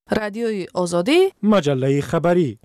رادیوی آزادی، مجله خبری.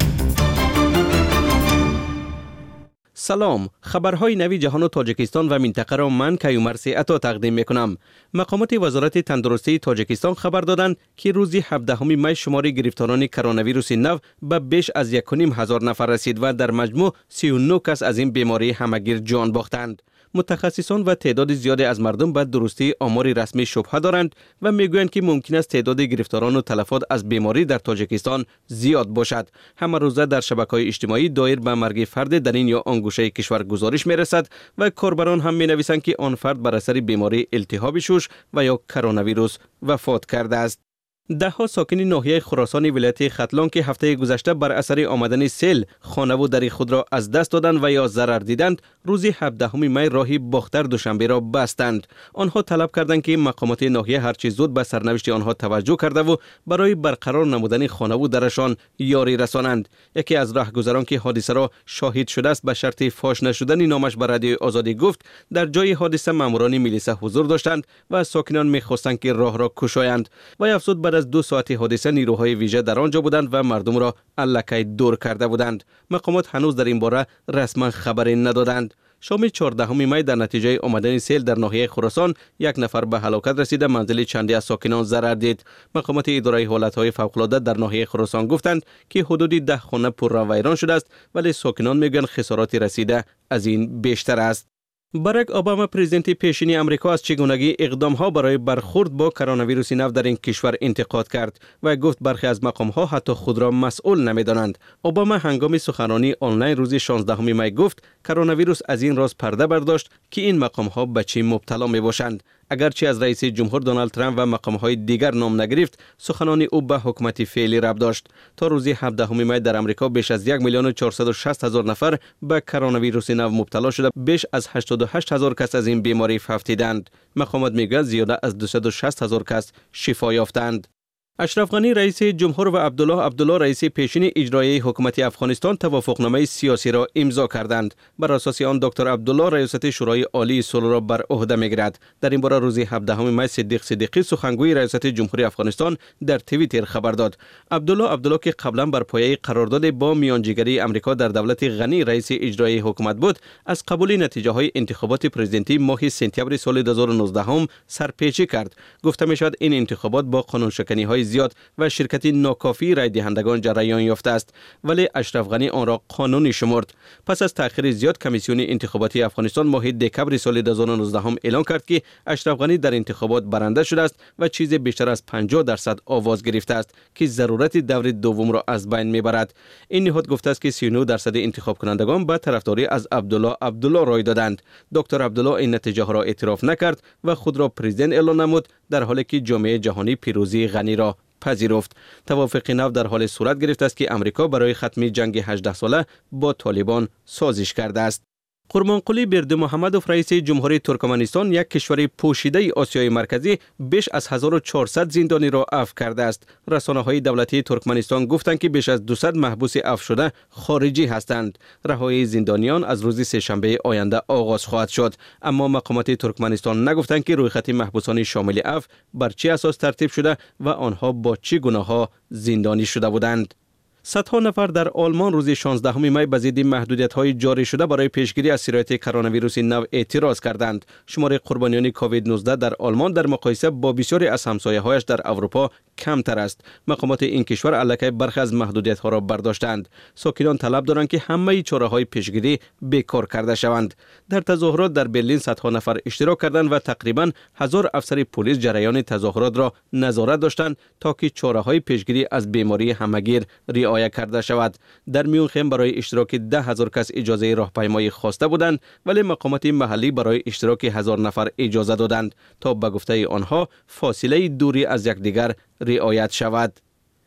سلام، خبرهای نوی جهان و تاجیکستان و منطقه را من کیومرث عطا تقدیم میکنم. مقامات وزارت تندرستی تاجیکستان خبر دادند که روز 17 می شمار گرفتاران کرونا ویروس نو به بیش از 1,500 نفر رسید و در مجموع 39 کس از این بیماری همگیر جان باختند. متخصصان و تعداد زیادی از مردم به درستی آمار رسمی شبهه دارند و میگویند که ممکن است تعداد گرفتاران و تلفات از بیماری در تاجیکستان زیاد باشد. همه روزه در شبکه‌های اجتماعی دایر به مرگ فرد در این یا آن گوشه کشور گزارش می‌رسد و کاربران هم می‌نویسند که آن فرد بر اثر بیماری التهاب شوش و یا کرونا ویروس وفات کرده است. ده ها ساکن ناحیه خراسان ولایت ختلان که هفته گذشته بر اثر آمدن سیل خانه و در خود را از دست دادند و یا ضرر دیدند، روز 17 می راه باختر دوشنبه را بستند. آنها طلب کردند که مقامات ناحیه هرچه زود به سرنوشت آنها توجه کرده و برای برقرار نمودن خانه و درشان یاری رسانند. یکی از راهگذران که حادثه را شاهد شده است به شرط فاش نشدن نامش بر رادیوی آزادی گفت در جای حادثه ماموران میلیسا حضور داشتند و ساکنان می‌خواستند که راه را گشایند و افزود بعد از 2 ساعت حادثه نیروهای ویژه در آنجا بودند و مردم را الکی دور کرده بودند. مقامات هنوز در این باره رسما خبری ندادند. شام 14 می در نتیجه آمدن سیل در ناحیه خراسان یک نفر به هلاکت رسیده، منزل چندی از ساکنان ضرر دید. مقامات اداره حالتهای فوق‌العاده در ناحیه خراسان گفتند که حدود 10 خانه پر را ویران شده است، ولی ساکنان میگن خسارات رسیده از این بیشتر است. باراک اوباما پرزیدنت پیشین امریکا از چگونگی اقدام‌ها برای برخورد با کرونا ویروس نو در این کشور انتقاد کرد و گفت برخی از مقام‌ها حتی خود را مسئول نمی‌دانند. اوباما هنگام سخنرانی آنلاین روز 16 می گفت کرونا ویروس از این راز پرده برداشت که این مقام‌ها به چی مبتلا می‌باشند. اگرچه از رئیس جمهور دونالد ترامپ و مقام‌های دیگر نام نگرفت، سخنان او به حکومت فعلی ربط داشت. تا روز 17 می در امریکا بیش از 1,460,000 نفر به کرونا ویروس نو مبتلا شده، بیش از 88,000 کس از این بیماری فوتیدند. مقامات میگویند زیاده از 260,000 کس شفا یافتند. اشرف غنی رئیس جمهور و عبدالله رئیس پیشین اجرایی حکومت افغانستان توافقنامه سیاسی را امضا کردند. بر اساس آن دکتر عبدالله ریاست شورای عالی صلح را بر عهده میگیرد. در این باره روز 17 می صدیقی سخنگوی ریاست جمهوری افغانستان در توییتر خبر داد. عبدالله که قبلا بر پایه قرارداد با میانجیگری امریکا در دولت غنی رئیس اجرایی حکومت بود، از قبول نتیجه های انتخابات پرزیدنتی ماه سپتامبر سال 2019 سرپیچی کرد. گفته میشد این انتخابات با قانون شکنی های زیاد و شرکت ناکافی رای دهندگان جریان یافته است، ولی اشرف غنی آن را قانونی شمرد. پس از تأخیر زیاد کمیسیون انتخاباتی افغانستان ماه دکمبر سال 2019 اعلان کرد که اشرف غنی در انتخابات برنده شده است و چیز بیشتر از 50% آواز گرفته است که ضرورت دور دوم را از بین میبرد. این نهاد گفته است که 39% انتخاب کنندگان به طرفداری از عبدالله رای دادند. دکتر عبدالله این نتیجه را اعتراف نکرد و خود را پرزیدنت اعلان نمود، در حالی که جامعه جهانی پیروزی غنی را پذیرفت. توافق نو در حال صورت گرفته است که امریکا برای ختم جنگ 18 ساله با طالبان سازش کرده است. قربانقلی بردمحمدوف رئیس جمهوری ترکمنستان، یک کشور پوشیده آسیای مرکزی، بیش از 1400 زندانی را عفو کرده است. رسانه‌های دولتی ترکمنستان گفتند که بیش از 200 محبوس عفو شده خارجی هستند. رهایی زندانیان از روز سه‌شنبه آینده آغاز خواهد شد، اما مقامات ترکمنستان نگفتند که رویخط محبوسان شامل عفو بر چه اساس ترتیب شده و آنها با چه گناه‌ها زندانی شده بودند. صدها نفر در آلمان روز 16 می به ضد محدودیت‌های جاری شده برای پیشگیری از سرایت کرونا ویروس نو اعتراض کردند. شمار قربانیان کووید 19 در آلمان در مقایسه با بسیاری از همسایه‌هایش در اروپا کمتر است. مقامات این کشور الکی برخی از محدودیت‌ها را برداشتند. ساکنان طلب دارند که همه چاره‌های پیشگیری بیکار کرده شوند. در تظاهرات در برلین صدها نفر اشتراک کردند و تقریباً 1000 افسر پلیس جریان تظاهرات را نظارت داشتند تا که چاره‌های پیشگیری از بیماری همگیر رعایت کرده شود. در میونخن برای اشتراک 10,000 کس اجازه راهپیمایی خواسته بودند، ولی مقامات محلی برای اشتراک 1000 نفر اجازه دادند تا به گفته آنها فاصله دوری از یکدیگر رعایت شود.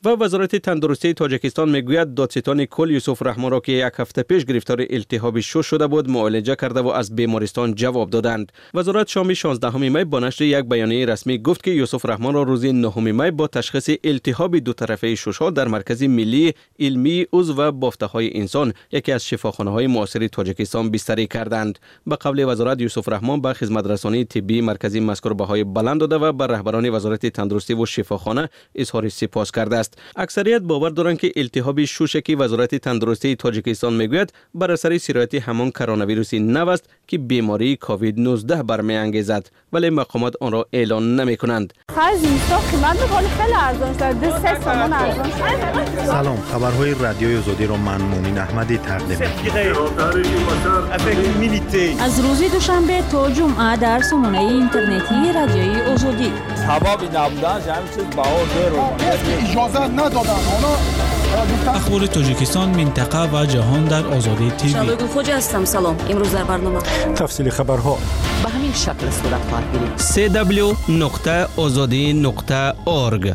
و وزارت تندرستی تاجیکستان میگوید دادستان کل یوسف رحمان را که یک هفته پیش گرفتار التهاب شش شده بود معالجه کرده و از بیمارستان جواب دادند. وزارت شام 16 می با نشر یک بیانیه رسمی گفت که یوسف رحمان را روز 9 می با تشخیص التهاب دو طرفه ششها در مرکز ملی علمی عضو و بافته‌های انسان یکی از شفاخانه‌های معاصر تاجیکستان بستری کردند. به قول وزارت یوسف رحمان به خدمترسانی طبی مرکزی مذکور بهای بلند داده و بر رهبران وزارت تندرستی و شفاخانه اظهار سپاس کرده است. اکثریت باور دارند که التهاب شوشکی که وزارت تندرستی تاجیکستان میگوید بر اثر سرایت همان کرونا ویروس نو است که بیماری کووید 19 برمیانگیزد، ولی مقامات آن را اعلان نمی‌کنند. سلام، خبرهای رادیوی آزادی را من مومن احمدی تقدیم می‌کنم. از روز دوشنبه تا جمعه در سامانه اینترنتی رادیوی آزادی. اخبار تاجیکستان، منطقه و جهان در آزادی تیوی. شبگون خوجا هستم. سلام. امروز در برنامه تفصیل خبرها به همین شکل صورت خواهد گرفت. www.azadi.org.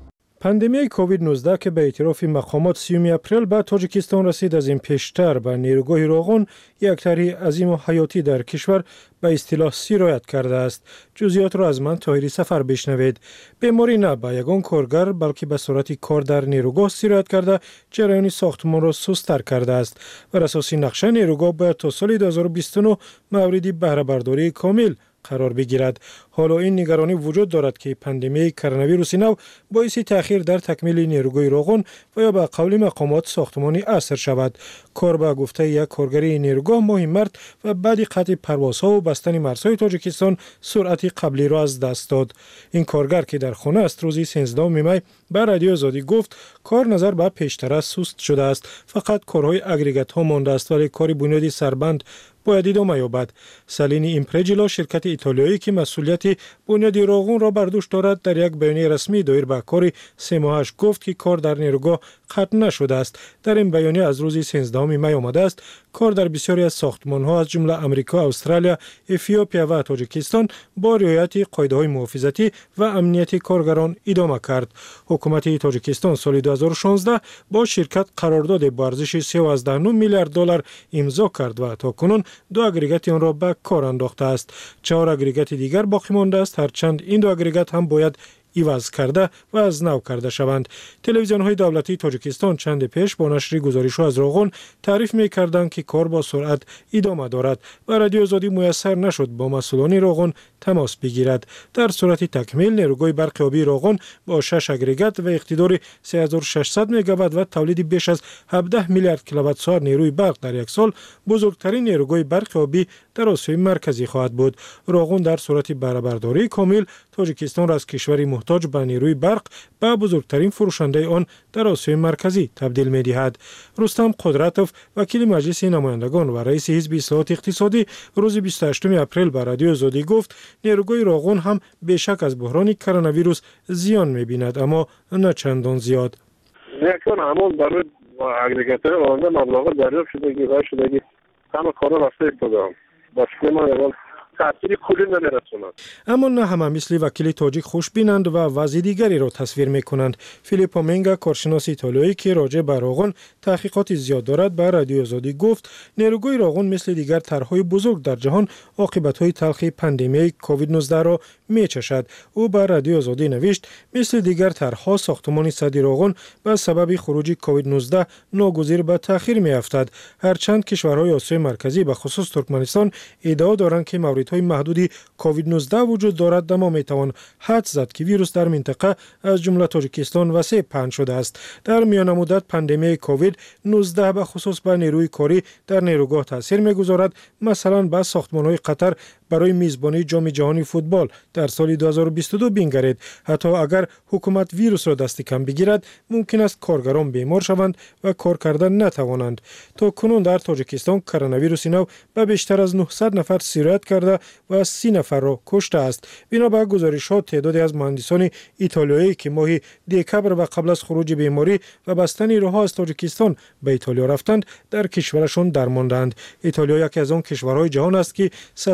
پاندمی کووید 19 که به اعتراف مقامات 30 اپریل به تاجیکستان رسید، از این پیشتر به نیروگاه راغون یک طرح عظیم و حیاتی در کشور به اصطلاح سرایت کرده است. جزئیات را از من طاهری سفر بشنوید. بیماری نه به یگان کارگر بلکه به صورت کار در نیروگاه سرایت کرده جریان ساختمان را سست‌تر کرده است. بر اساس نقشه نیروگاه باید تا سال 2029 موردی بهره برداری کامل قرار بگیرد. حالا این نگرانی وجود دارد که پاندمی کرونا ویروس نو باعث تأخیر در تکمیل نیروگاه راغون و یا به قول مقامات ساختمانی عصر شود. کار به گفته یک کارگری نیروگاه ماه مارس و بعد قطع پروازها و بستن مرزهای تاجیکستان سرعت قبلی را از دست داد. این کارگر که در خانه است روز 13 می به رادیو آزادی گفت کار نظر به پیشتر سست شده است، فقط کارهای اگریگات ها مانده است ولی کار بنیادی سربند باید ادامه یابد. سالینی ایمپرجیلا شرکت ایتالیایی که مسئولیت بنیاد راغون را بر دوش دارد در یک بیانیه رسمی دایر به کار 3 ماهش گفت که کار در نیروگاه قطع نشده است. در این بیانیه از روز 13 می آمده است کار در بسیاری از ساختمان‌ها از جمله آمریکا، استرالیا، افیوپیا و تاجیکستان با رعایت قاعده‌های محافظتی و امنیتی کارگران ادامه کرد. حکومت تاجیکستان سال 2016 با شرکت قرارداد با ارزش 13.9 میلیارد دلار امضا کرد و تاکنون 2 اگریگات آن را به کار انداخته است. 4 اگریگات دیگر باقی مانده است، هرچند این 2 اگریگات هم باید عوض کرده و از نو کرده شوند. تلویزیون‌های دولتی تاجیکستان چند پیش با نشر گزارش‌ها از راغون تعریف می‌کردند که کار با سرعت ادامه دارد و رادیو آزادی میسر نشد با مسئولان راغون تماس بگیرد. در صورت تکمیل نیروگاه برق آبی راغون با 6 اگریگات و اقتدار 3600 مگاوات و تولید بیش از 17 میلیارد کیلووات ساعت نیروی برق در یک سال بزرگترین نیروگاه برق آبی در آسیای مرکزی خواهد بود. راغون در صورت بهره‌برداری کامل تاجیکستان را از کشوری محتاج به نیروی برق به بزرگترین فروشنده آن در آسیای مرکزی تبدیل می‌دهد. رستم قدرتوف وکیل مجلس نمایندگان و رئیس حزب اصلاحات اقتصادی روز 28 اپریل به رادیو آزادی گفت نیروگاه راغون هم بیشک از بحران کرونا ویروس زیان می‌بیند، اما نه چندان زیاد. یکون همون برای اگریگاتور آنجا مبلغ دریافت شده که همه کارا رفته افتادم. باشکه ما تأثیری کلی نمی‌رسوند. اما نه همه مثل وکیل تاجیک خوش بینند و وضع دیگری را تصویر می‌کنند. فیلیپو منگا کارشناس ایتالیایی که راجع به راغون تحقیقات زیاد دارد به رادیو آزادی گفت نیروگاه راغون مثل دیگر طرح‌های بزرگ در جهان عاقبت‌های تلخ پاندمی کووید 19 را می‌چشد. او به رادیو آزادی نوشت مثل دیگر طرح‌ها ساختمان سد راغون به سبب خروج کووید 19 ناگزیر به تأخیر می‌افتد. هرچند کشورهای آسیای مرکزی به خصوص ترکمنستان ادعا دارند که موردهای محدودی کووید 19 وجود دارد، اما میتوان حد زد که ویروس در منطقه از جمله تاجیکستان وسیع پهن شده است. در میان مدت پاندمی کووید 19 به خصوص به نیروی کاری در نیروگاه تاثیر میگذارد. مثلا به ساختمان‌های قطر برای میزبانی جام جهانی فوتبال در سال 2022 بنگرید. حتی اگر حکومت ویروس را دست کم بگیرد ممکن است کارگران بیمار شوند و کار کردن نتوانند. تا کنون در تاجیکستان کرونا ویروس نو به بیشتر از 900 نفر سرایت کرده و 30 نفر را کشته است. بنابر گزارشات تعدادی از مهندسان ایتالیایی که ماه دکبر و قبل از خروج بیماری و بستن راه‌ها از تاجیکستان به ایتالیا رفتند در کشورشان درماندند. ایتالیا یکی از آن کشورهای جهان است که صدها هزار نفر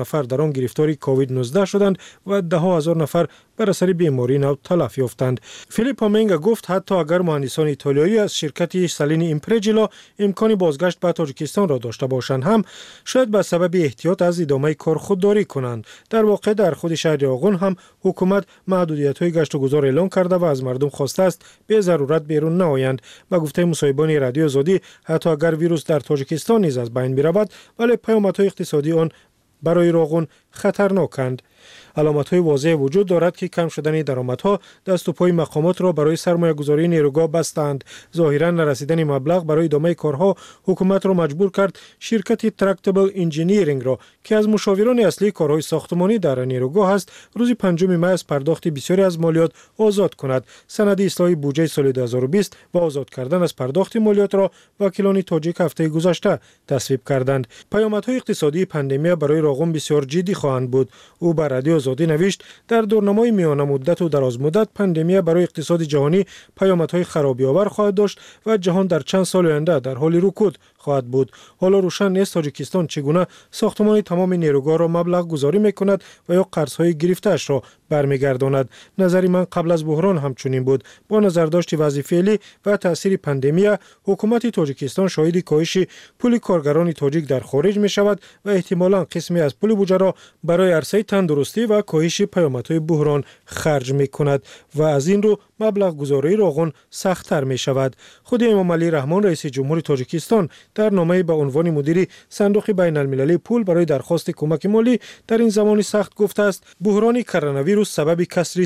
نفر در آن گرفتار کووید 19 شدند و ده ها هزار نفر بر اثر بیماری نو تلف یافتند. فیلیپو منگا گفت حتی اگر مهندسان ایتالیایی از شرکت سالینی ایمپرجیلا امکان بازگشت به تاجیکستان را داشته باشند هم شاید به سبب احتیاط از ادامه کار خودداری کنند. در واقع در خود شهر یاغون هم حکومت محدودیت‌های گشت و گذار اعلام کرده و از مردم خواسته است به ضرورت بیرون نآیند. با گفته مصاحبان رادیو آزادی حتی اگر ویروس در تاجیکستان نیز از بین برود ولی پیامدهای اقتصادی آن برای راغون خطرناکند. علامت‌های واضح وجود دارد که کم شدن درآمدها دست و پای مقامات را برای سرمایه‌گذاری نیروگاه بستند. ظاهراً نرسیدن مبلغ برای ادامه کارها حکومت را مجبور کرد شرکت ترکتبل انجینیرینگ را که از مشاوران اصلی کارهای ساختمانی در نیروگاه است روز 5 می از پرداخت بسیاری از مالیات آزاد کند. سند اصلاح بودجه سال 2020 و آزاد کردن از پرداخت مالیات را وکیلان تاجیک هفته گذشته تصویب کردند. پیامدهای اقتصادی پاندمی برای راغون بسیار جدی خواهند بود. او بر رادیو آزادی نوشت در دورنمای میانه مدت و دراز مدت پاندمی برای اقتصاد جهانی پیامدهای خرابی‌آور خواهد داشت و جهان در چند سال آینده در حال رکود خواهد بود. حالا روشن نیست تاجیکستان چگونه ساختمان تمام نیروگاه را مبلغ گذاری میکند و یا قرض‌های گرفته‌اش را برمیگرداند. نظر من قبل از بحران همچنین بود. با نظرداشت وضع فعلی و تاثیر پاندمی حکومت تاجیکستان شاهد کاهش پول کارگران تاجیک در خارج می شود و احتمالاً قسمی از پول بودجه را برای عرصه تندرستی و کاهش پیامدهای بحران خرج می کند و از این رو مبلغ گذاری راغون سخت‌تر می شود. خود امام علی رحمان رئیس جمهور تاجیکستان در نامه‌ای به عنوان مدیر صندوق بین المللی پول برای درخواست کمک مالی در این زمان سخت گفته است بحران کرونا ویروس سبب کسری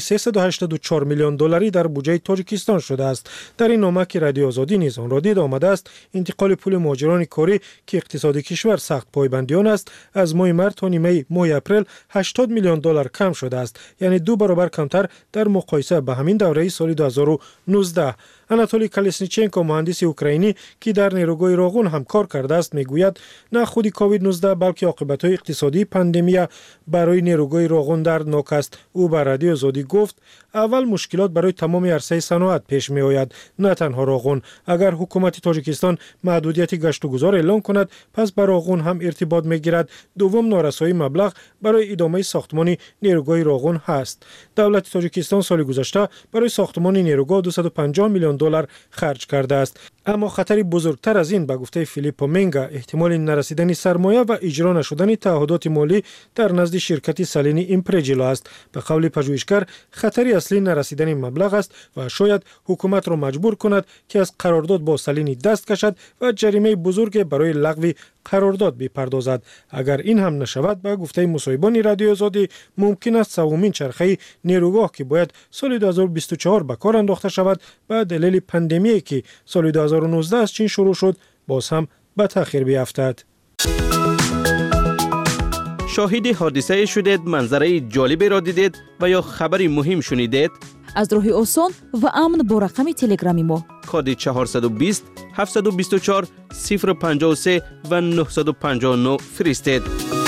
384 میلیون دلاری در بودجه تاجیکستان شده است. در این نامه که رادیو آزادی نیز آن را دید آمده است انتقال پول مهاجران کاری که اقتصاد کشور سخت پایبندیان است از ماه مارس تا نیمه ماه اپریل 80 میلیون دلار کم شده است، یعنی 2 برابر کمتر در مقایسه با همین دوره سال 2019. آناتولی کالسنیچنکو مهندس اوکراینی که در نیروگاه راغون هم کار کرده است میگوید نه خود کووید 19 بلکه عاقبت‌های اقتصادی پاندمی برای نیروگاه راغون دردناک است. او بر رادیو آزادی گفت اول مشکلات برای تمام عرصه صنعت پیش می آید، نه تنها راغون. اگر حکومت تاجیکستان محدودیت گشت و گذار اعلام کند پس بر راغون هم ارتباط میگیرد. دوم نارسایی مبلغ برای ادامه ساختمان نیروگاه راغون هست. دولت تاجیکستان سال گذشته برای ساختمان نیروگاه 250 میلیون دلار خرج کرده است. اما خطری بزرگتر از این به گفته فیلیپو منگا احتمال نرسیدن سرمایه و اجرا نشدن تعهدات مالی در نزد شرکت سالینی ایمپرجیلا است. به قول پژوهشگر خطری اصلی نرسیدن مبلغ است و شاید حکومت را مجبور کند که از قرارداد با سالینی دست کشد و جریمه بزرگ برای لغو قرارداد بپردازد. اگر این هم نشود به گفته مصاحبان رادیو آزادی ممکن است سومین چرخه نیروگاه که باید سال 2024 به کار انداخته شود به دلیل پاندمی که سال 2019 از چین شروع شد باز هم به تأخیر بیفتد. شاهد حادثه شدید، منظره جالبی را دیدید و یا خبری مهم شنیدید؟ از راه آسان و امن با رقم تلگرامی ما کد 420 724 053 و 959 فرستید.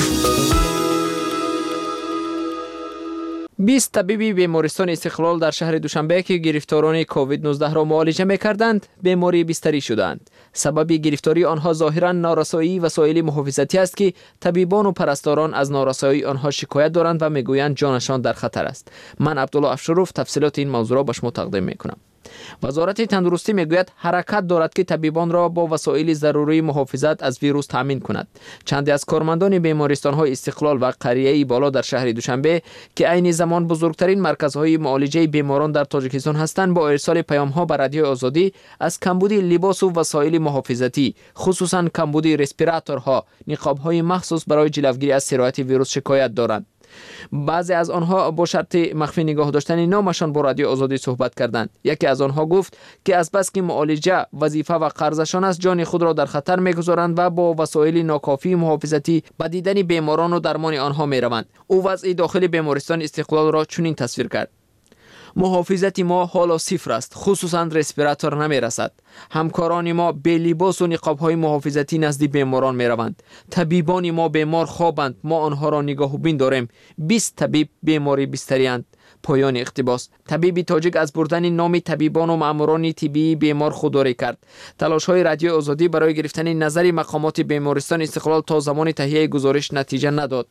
20 طبیب بیمارستان استقلال در شهر دوشنبه که گرفتاران کووید 19 را معالجه می‌کردند بیماری بستری شدند. سبب گرفتاری آنها ظاهراً نارسایی وسایل محافظتی است که طبیبان و پرستاران از نارسایی آنها شکایت دارند و میگویند جانشان در خطر است. من عبدالله افشروف تفصیلات این موضوع را به شما تقدیم میکنم. وزارت تندرستی میگوید حرکت دارد که طبیبان را با وسایل ضروری محافظت از ویروس تامین کند. چندی از کارمندان بیمارستان‌های استقلال و قریه بالا در شهر دوشنبه که عین زمان بزرگترین مرکزهای معالجه بیماران در تاجیکستان هستند با ارسال پیام‌ها به رادیو آزادی از کمبودی لباس و وسایل محافظتی، خصوصا کمبودی رسپیراتورها، نقاب‌های مخصوص برای جلوگیری از سرایت ویروس شکایت دارند. بعضی از آنها با شرط مخفی نگاه داشتن نامشان با رادیو آزادی صحبت کردند. یکی از آنها گفت که از بس که معالجه وظیفه و قرضشان است جان خود را در خطر میگذارند و با وسایل ناکافی محافظتی به دیدن بیماران و درمان آنها میروند. او وضع داخل بیمارستان استقلال را چنین تصویر کرد: محافظت ما حالا صفر است، خصوصا رسپیراتور نمی رسد. همکاران ما به لباس و نقاب‌های محافظتی نزد بیماران می روند. طبیبان ما بیمار خوابند، ما آنها را نگاهبین داریم. 20 طبیب بیماری بستری‌اند. پایان اقتباس. طبیب تاجیک از بردن نام طبیبان و ماموران طبی بیمار خودداری کرد. تلاش‌های رادیو آزادی برای گرفتن نظر مقامات بیمارستان استقلال تا زمان تهیه گزارش نتیجه نداد.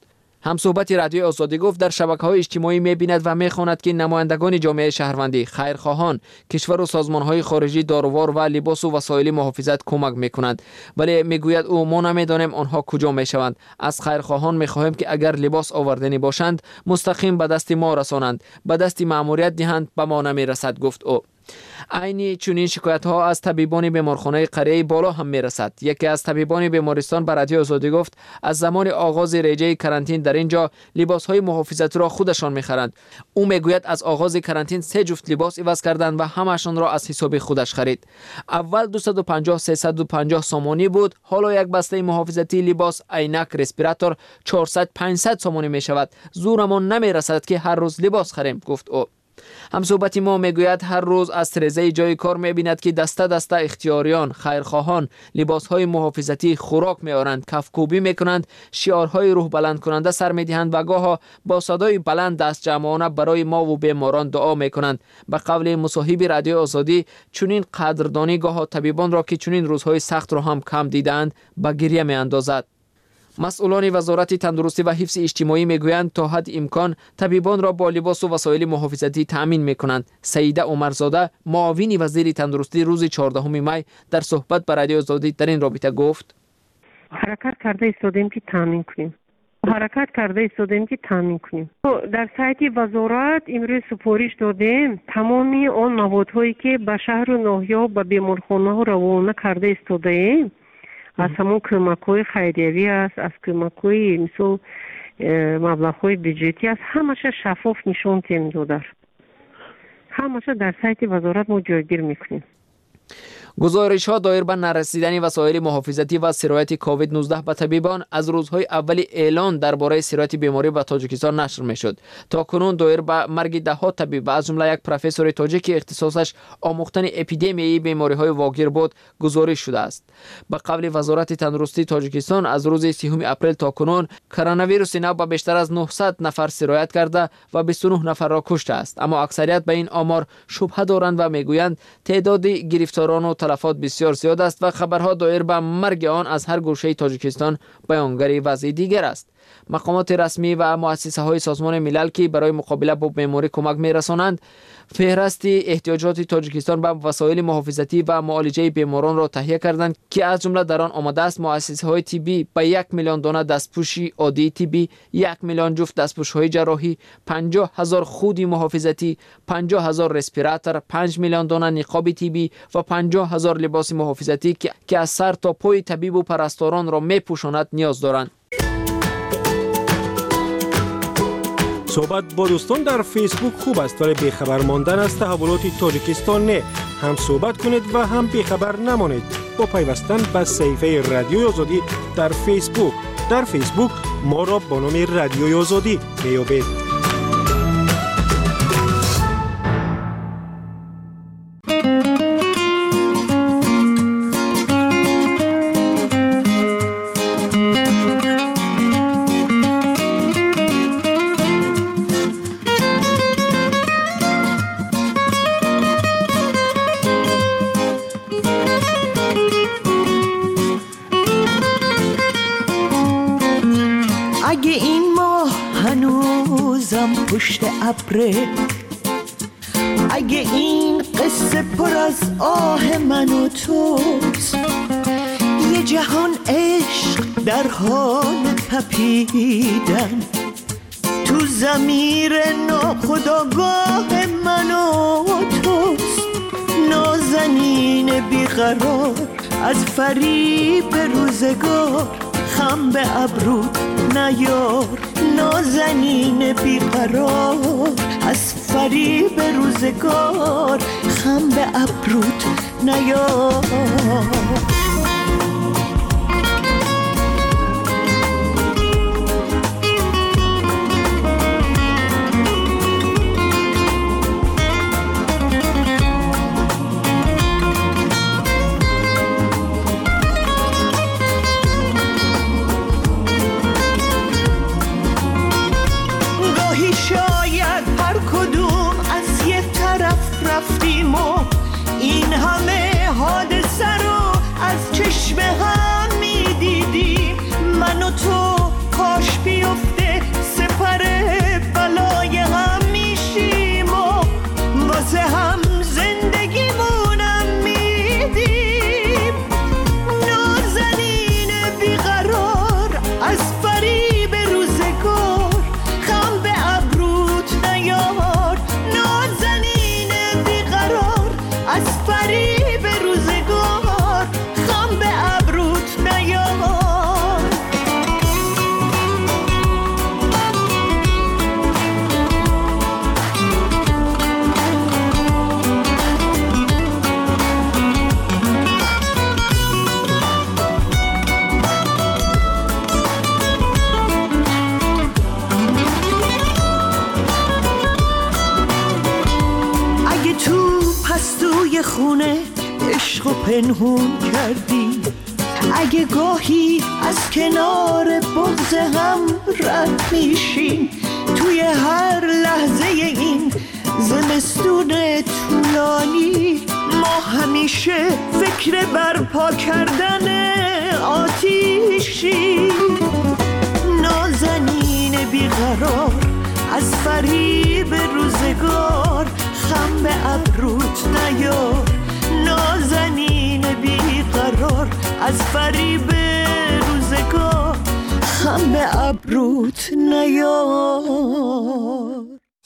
همصحبت رادیوی آزادی گفت در شبکه‌های اجتماعی می‌بیند و می‌خواند که نمایندگان جامعه شهروندی، خیرخواهان، کشور و سازمان‌های خارجی داروار و لباس و وسایل محافظت کمک می‌کنند، ولی می‌گوید او ما نمی‌دانیم آنها کجا می‌شوند. از خیرخواهان می‌خواهیم که اگر لباس آوردنی باشند مستقیم به دست ما رسانند، به دست مأموریت دهند، به ما نمی‌رسد گفت او. عینی چنین شکایت ها از طبیبان بیمارخانه قریه بالا هم میرسد. یکی از طبیبان بیمارستان به رادیو آزادی گفت از زمان آغاز رژه کرانتین در اینجا لباس های محافظتی را خودشان میخرند. او میگوید از آغاز کرانتین 3 جفت لباس عوض کردند و همشان را از حساب خودش خرید. اول 250 350 سامانی بود، حالا یک بسته محافظتی لباس، عینک، رسپیراتور 400 500 سامانی می شود. زورمان نمیرسد که هر روز لباس خریم گفت او. همصحبت ما میگوید هر روز از ترزه جای کار میبیند که دسته دسته اختیاریان، خیرخواهان لباسهای محافظتی خوراک میارند، کفکوبی میکنند، شعارهای روح بلند کننده سر میدهند و گاها با صدای بلند دست جمعانه برای ما و بیماران دعا میکنند. به قول مصاحب رادیو آزادی چنین قدردانی گاها طبیبان را که چنین روزهای سخت را هم کم دیدند به گریه میاندازد. مسئولان وزارت تندرستی و حفظ اجتماعی میگویند تا حد امکان طبیبان را با لباس و وسایل محافظتی تأمین میکنند. سعیده عمرزاده معاون وزیر تندرستی روز 14 می در صحبت با رادیو آزادی در این رابطه گفت: حرکت کرده ایستادیم که تامین کنیم. در سایت وزارت امروز سپارش دادیم تمامی آن موادهایی که به شهر و ناحیه و به بیمارخانه روانه کرده ایستادیم، از همون کمک‌های خیریوی است، از کمک‌های مثل مبلغ‌های بجتی است، همش شفاف نشون تیم داده. همش در سایت وزارت ما جایگیر میکنیم. گزارش ها دایر به نرسیدن وسایل محافظتی و سرایت کووید 19 به طبیبان از روزهای اولی اعلان درباره سرایت بیماری به تاجیکستان نشر میشد. تا کنون دایر به مرگ ده‌ها طبیب از جمله یک پروفسور تاجیک اختصاصش آموختن اپیدمی بیماری های واگیر بود گزارش شده است. به قول وزارت تندرستی تاجیکستان از روز 30 اپریل تا کنون کرونا ویروس نو به بیشتر از 900 نفر سرایت کرده و 29 نفر را کشته است، اما اکثریت به این آمار شبهه دارند و میگویند تعداد گرفتاران و تلفات بسیار زیاد است و خبرها دایر به مرگ آن از هر گوشه تاجیکستان بیانگر وضع دیگر است. مقامات رسمی و مؤسسه های سازمان ملل که برای مقابله با بیماری کمک می‌رسانند فهرست احتیاجات تاجیکستان به وسایل محافظتی و معالجه بیماران را تهیه کردند که از جمله در آن آمده است مؤسسه های طبی به 1 میلیون دانه دستپوشی عادی طبی، 1 میلیون جفت دستپوش‌های جراحی، 50,000 خودی محافظتی، 50,000 رسپیراتور، 5 میلیون دانه نقاب طبی و 50,000 لباس محافظتی که از سر تا پای طبیب و پرستاران را می‌پوشاند نیاز دارند. صحبت با دوستان در فیسبوک خوب است، ولی بیخبر ماندن از تحولات تاجیکستان نه. هم صحبت کنید و هم بیخبر نمانید با پیوستن به صفحه رادیو آزادی در فیسبوک. در فیسبوک ما را با نام رادیو آزادی میابید. اگه این ماه هنوزم پشت ابره، اگه این قصه پر از آه من و توست، یه جهان عشق در حال تپیدن تو ضمیر ناخودآگاه من و توست، نازنین بیقرار از فریب روزگار، خم به ابروت نیار، نازنین بیقرار از فریب روزگار، خم به ابروت نیار. رفتیم و این همه حادثه رو از فریب روزگار خم به ابروت نیار. پستوی خونه عشق و پنهون کردی، اگه گاهی از کنار بغض هم رد میشیم، توی هر لحظه این زمستون طولانی ما همیشه فکر برپا کردن آتیشی. نازنین بیقرار از فریب روزگار خم به ابروت نیار. نازنین بیقرار از فریب روزگار خم به ابروت نیار.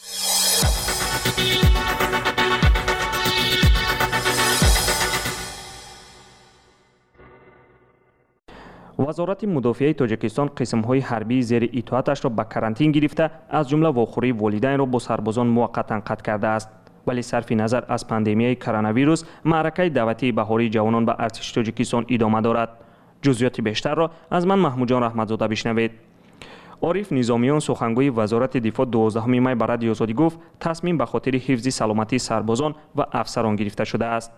وزارت مدافعه تاجیکستان قسم‌های حربی زیر اطاعتش را به کرانتین گرفته، از جمله واخوری والدین را با سربازان موقتا قطع کرده است. ولی صرف نظر از پاندمیای کرونا ویروس، معرکه دعوتی بهاری جوانان به ارتش تاجیکستان ادامه دارد. جزئیات بیشتر را از من محمود جان رحمتزاده بشنوید. عارف نظامیان سخنگوی وزارت دفاع 12 می به رادیو آزادی گفت تصمیم به خاطر حفظ سلامتی سربازان و افسران گرفته شده است.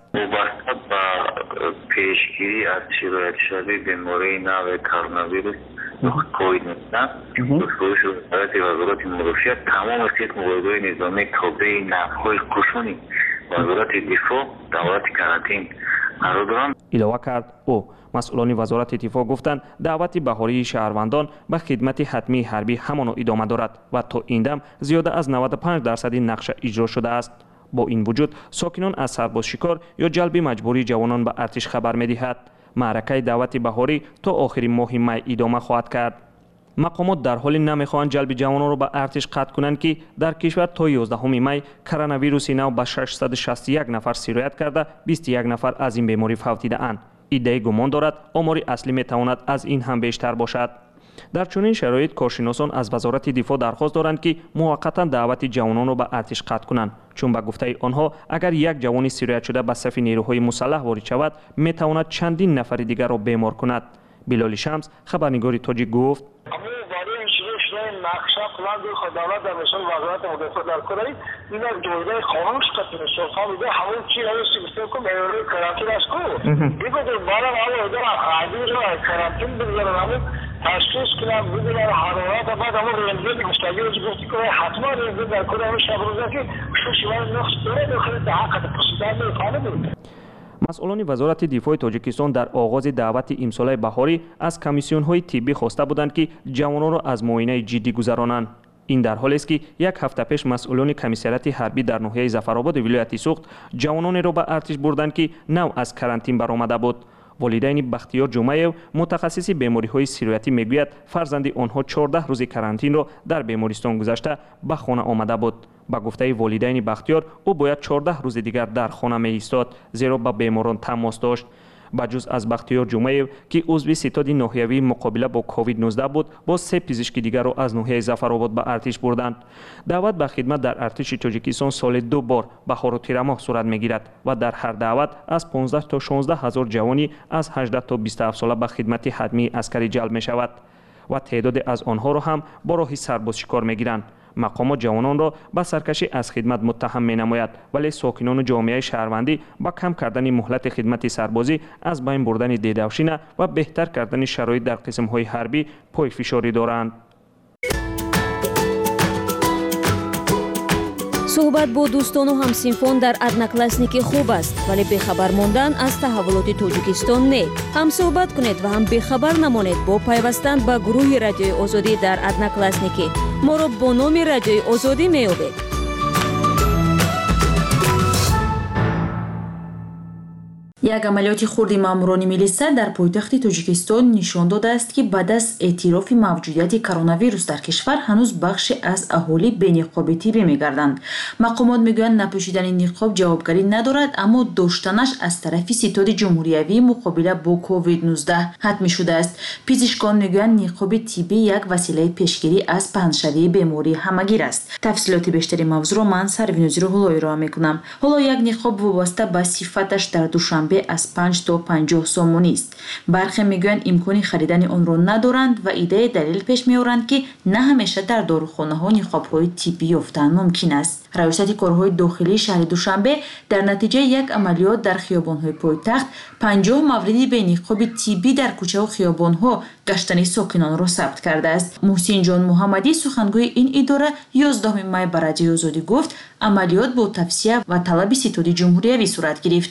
پیشگیری از شیوع شدید بیماری نو کرونا ویروس کووید 19 گزارش وزارت مدافعت تمام سیستم مبارزه نظامی تابع نفهای قشونی وزارت دفاع دولت کرانتین قرار دارند. اضافه کرد او مسئولان وزارت دفاع گفتند دعوت بهاری شهروندان به خدمت حتمی حربی همان ادامه دارد و تا این دم زیاده از 95% نقشه اجرا شده است. با این وجود ساکنان از سرباز شکار یا جلب مجبوری جوانان به ارتش خبر می‌دهد معرکه دعوت بهاری تا آخرین ماه می ادامه خواهد کرد. مقامات در حال نمی‌خواهند جلب جوانان را به ارتش قطع کنند که در کشور تا 11 می کرونا ویروس نو به 661 نفر سرایت کرده 21 نفر از این بیماری فوتیده اند. ایده گمان دارد آمار اصلی می‌تواند از این هم بیشتر باشد. در چنین شرایط کارشناسان از وزارت دفاع درخواست دارند که موقتا دعوت جوانان را به ارتش قطع کنند، چون به گفته آنها اگر یک جوان سرایت شده به صف نیروهای مسلح وارد شود میتواند چندین نفر دیگر را بیمار کند. بلال شمس خبرنگار تاجیک گفت نقشه پلان دی خداوند در مثال وزارت مدافعت در کنید این از جوده خاموش قطعه شفا میده همون چی هستی بسیار کن بیاره کرانتین است کو دیگه در بالا آقا ادار عادی رو کرانتین بگذارن همون تشخیص کنم بگذارن حرارت بعد همون رنجل مستقیمش گفتی که حتما رنجل در کنه همون شب روزه که شوشیوان نقص داره داخل دهاقت پسیدن میخانه بود. مسئولان وزارت دفاع تاجیکستان در آغاز دعوت امسال بهاری از کمیسیون‌های طبی خواسته بودند که جوانان را از معاینه جدی گذرانند. این در حالی است که یک هفته پیش مسئولان کمیسریت حربی در ناحیه ظفرآباد ولایت سوخت جوانان را به ارتش بردند که نو از کرانتین برآمده بود. والدین بختیار جمعه متخصص بیماری‌های سرایتی میگوید فرزند آنها 14 روز کرانتین را در بیمارستان گذشته به خانه آمده بود. با گفته والدین بختیار او باید 14 روز دیگر در خانه می ایستاد زیرا با بیماران تماس داشت. بجز از بختیار جمعه که عضو ستاد ناحیوی مقابله با کووید 19 بود، باز 3 پزشک دیگر را از ناحیه ظفرآباد به ارتش بردند. دعوت به خدمت در ارتش تاجیکستان سال 2 بار بهار و تیر ماه صورت میگیرد و در هر دعوت از 15 تا 16 هزار جوانی از 18 تا 27 ساله به خدمت حتمی عسکری جلب می شود و تعداد از آنها را هم با راه سرباز شکار میگیرند. مقامات جوانان را به سرکشی از خدمت متهم می نماید، ولی ساکنان جامعه شهروندی با کم کردن مهلت خدمت سربازی، از بین بردن دیدوشینه و بهتر کردن شرایط در قسم‌های حربی پای فشاری دارند. صحبت با دوستان و همسینفان در ادناکلاسنیکی خوب است، ولی بخبر ماندن از تحولات تاجیکستان نه. هم صحبت کنید و هم بخبر نمانید با پیوستن به گروه رادیوی آزادی در ادناکلاسنیکی. ما را با نام رادیوی آزادی می‌یابید. یک عملیات خردی ماموران میلیسا در پایتخت تاجیکستان نشان داده است که بعد از اعتراف موجودیت کرونا ویروس در کشور هنوز بخش از اهالی بی نقاب طبی میگردند. مقامات میگویند نپوشیدن نقاب جوابگری ندارد، اما داشتنش از طرف ستاد جمهوریوی مقابله با کووید 19 حتمی شده است. پزشکان میگویند نقاب طبی یک وسیله پیشگیری از پهنشوی بیماری همگیر است. تفصیلات بیشتری موضوع را من سروینوزی هولایی را میکنم. حالا یک نقاب وابسته به صفتش در دوشنبه از 5 تا 50 سومونی است. برخی میگویند امکان خریدن آن را ندارند و ایده دلیل پیش میآورند که نه همیشه در داروخانه‌ها نقاب‌های طبی یافتن ممکن است. رئیست کارهای داخلی شهر دوشنبه در نتیجه یک عملیات در خیابان‌های پایتخت 50 موردی به نقاب طبی در کوچه و خیابان‌ها گشتن ساکنان را ثبت کرده است. محسن جان محمدی سخنگوی این اداره 11 می به رادیو آزادی گفت عملیات با توصیه و طلب ستاد جمهوریوی صورت گرفت.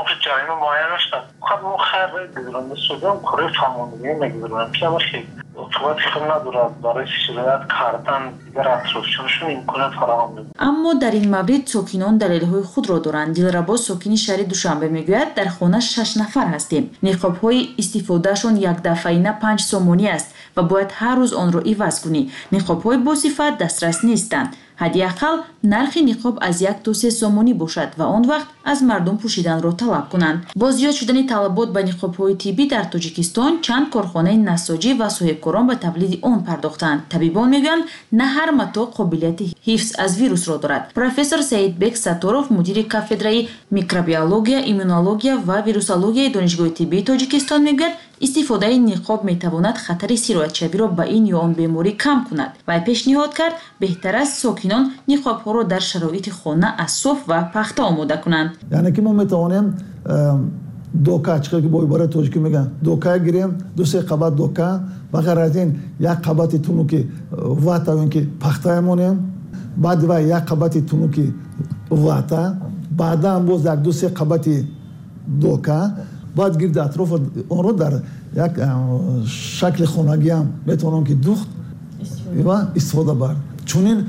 اما در این مورد ساکنان دلایل خود را دارند. دلربا ساکن شهر دوشنبه میگوید در خانه 6 نفر هستیم. نقاب‌های استفادهشون یک دفعه نه 5 سومونی است و باید هر روز آن را عوض کنی. نقاب‌های با صفت دسترس نیستند. حداقل نرخ نقاب از 1 تا 3 سومونی باشد و آن وقت از مردم پوشیدن را طلب کنند. با زیاد شدن طلبات به نقاب‌های طبی در تاجیکستان چند کارخانه نساجی و صاحبکاران به تولید آن پرداختند. طبیبان میگویند نه هر متاع قابلیت حفظ از ویروس را دارد. پروفسور سعید بک ستاروف مدیر کافدرای میکروبیولوژی، ایمونولوژی و ویروسولوژی دانشگاه طبی تاجیکستان میگوید استفاده نقاب میتواند خطر سرایت را به این یا آن بیماری کم کند و پیشنهاد کرد بهتر است ساکنان نقاب‌ها را در شرایط خانه از صوف و پخته آماده کنند. یعنی که ما میتوانیم دوکا چقدر که با عبارت تاجیکی میگن دوکا گیریم، 2-3 قبط دوکا و غیر از این یک قبط تونوکی واتا که پخته مونیم، بعد و یک قبط تونوکی واتا، بعد هم باز 1-2-3 قبط دوکا، بعد گرد اطراف اون رو در یک شکل خانگی هم میتونم که دوخت و استفاده برد. چون این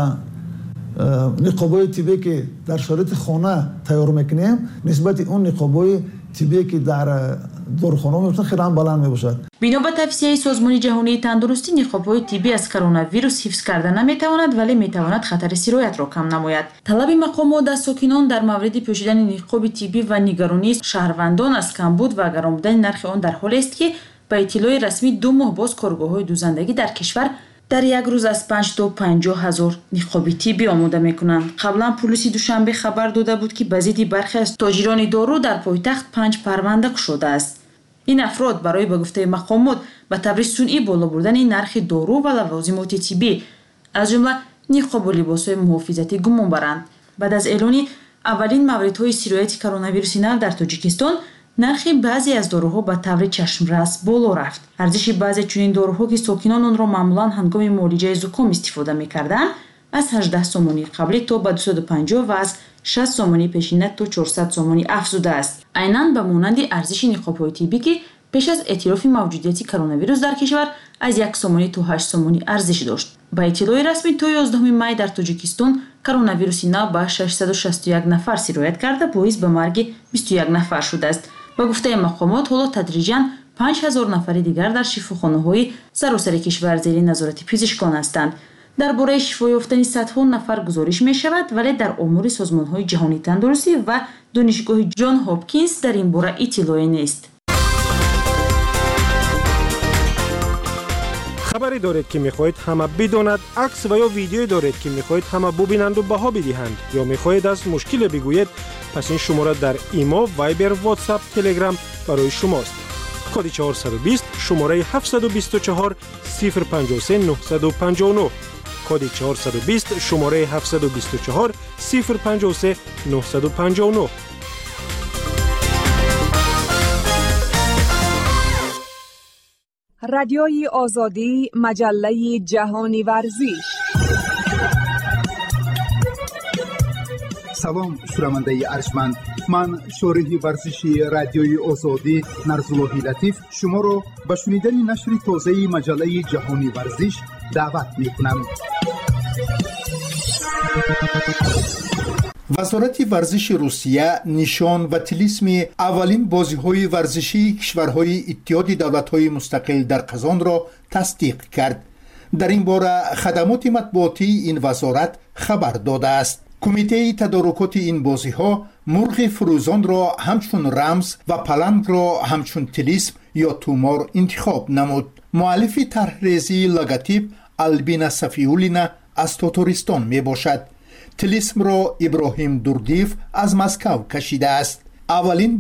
نقابای طبی که در شرایط خانه تیار میکنیم نسبت اون نقابای طبی که در داروخانه میباشد خیلی هم بلند میباشد. بنا به توصیه سازمان جهانی تندرستی نقاب‌های طبی از کرونا ویروس حفظ کردن نمیتواند ولی میتواند خطر سرایت را کم نماید. طلب مقامات از ساکنان در مورد پوشیدن نقاب طبی و نگرانی شهروندان از کمبود و گران بودن نرخ آن در حالی است که به اطلاع رسمی 2 ماه باز کارگاه‌های دوزندگی در کشور در یک روز از 5 تا 50 هزار نقاب طبی آماده میکنند. قبلا پلیس دوشنبه خبر داده بود که به ضد برخی از تاجران دارو در پایتخت 5 پرونده گشوده است. این افراد برای به گفته مقامات به طور صنعی بالا بردن نرخ دارو و لوازمات طبی از جمله نقاب و لباس‌های محافظتی گمان برند. بعد از اعلان اولین موردهای سرایت کرونا ویروس نو در تاجیکستان نرخ بعضی از داروها به طور چشم‌رس بالا رفت. ارزش بعضی چنین داروها که ساکنان آن را معمولاً هنگام معالجه زکام استفاده می‌کردند از 18 سومونی قبلی تا به 250 و از 60 سومونی پیشینه تا 400 سومونی افزوده است. عیناً به مانند ارزش نقاب‌های طبی که پیش از اعتراف موجودیت کرونا ویروس در کشور از 1 سومونی تا 8 سومونی ارزش داشت. با اطلاع رسمی تا 11 می در تاجیکستان کرونا ویروس نو به 661 نفر سرایت کرده باعث به مرگ 21 نفر شده است. با گفته مقامات حالا تدریجاً 5000 نفر دیگر در شفاخانه‌های سراسر کشور زیر نظارت پزشکان هستند. درباره شفا یافتن صدها نفر گزارش می شود ولی در آمار سازمان‌های جهانی تندرستی و دانشگاه جان هاپکینز در این باره اطلاعی نیست. خبری دارید که می‌خواهید همه بداند، عکس و یا ویدیویی دارید که می‌خواهید همه ببینند و بها بدهند یا می‌خواهید از مشکل بگویید، پس این شماره در ایما، وایبر، واتساپ، تلگرام برای شماست. کد 420 شماره 724 053 959 کد 420 شماره 724 053 959. رادیوی آزادی، مجله جهانی ورزش. سلام شنونده ارجمند، من شارح ورزشی رادیوی آزادی نرزاللهی لطیف شما را به شنیدن نشر تازه مجله جهانی ورزش دعوت می کنم. وزارت ورزش روسیه نشان و طلسم اولین بازی‌های ورزشی کشورهای اتحاد دولت‌های مستقل در قزان را تصدیق کرد. در این باره خدمات مطبوعاتی این وزارت خبر داده است. کمیته تدارکات این بازی‌ها مرغ فروزان را همچون رمز و پلنگ را همچون طلسم یا تومار انتخاب نمود. مؤلف طرح‌ریزی لوگوتیپ البینا صفیولینا از تاتارستان می باشد. طلسم را ابراهیم دوردیف از مسکو کشیده است. اولین